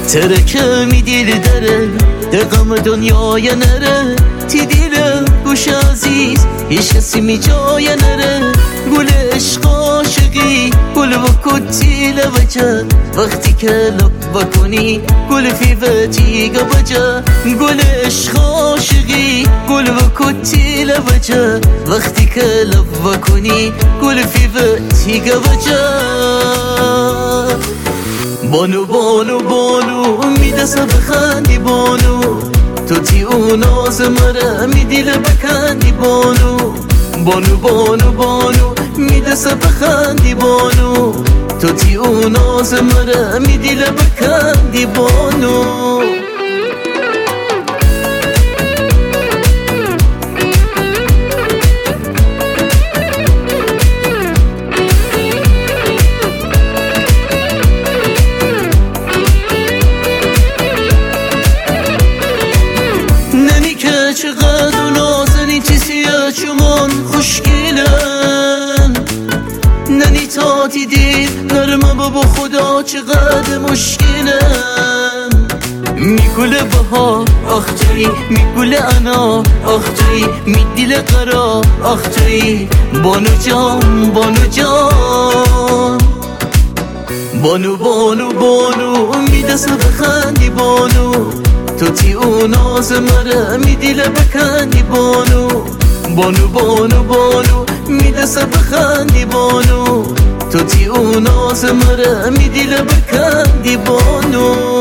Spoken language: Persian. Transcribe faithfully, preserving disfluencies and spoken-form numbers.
ترکه می دیل داره دقم دنیای نره تی دیل گوش عزیز هیچ کسی می جای نره گل عشق عاشقی گل و کتی لوجه وقتی که لب بکنی گل فیوتی گوجه گل عشق عاشقی گل و کتی لوجه وقتی که لب بکنی گل فیوتی گوجه بانو بانو بانو میدسه بخندی بانو تو تی اون آز مره میدیله بکندی بانو بانو بانو بانو میدسه بخندی بانو تو تی اون آز مره میدیله بکندی بانو چقدر نازنی چی سیاه چمان خوشگلن ننی تا دیدید نرمه بابا خدا چقدر مشکلن میگوله بها آخ توی میگوله انا آخ توی میدیل قرار آخ توی بانو جان بانو جان بانو بانو بانو میدسه بخندی بانو تو تی اون آز مره میدیله بکندی بانو بانو بانو بانو میدسه بخندی بانو تو تی اون آز مره میدیله بکندی بانو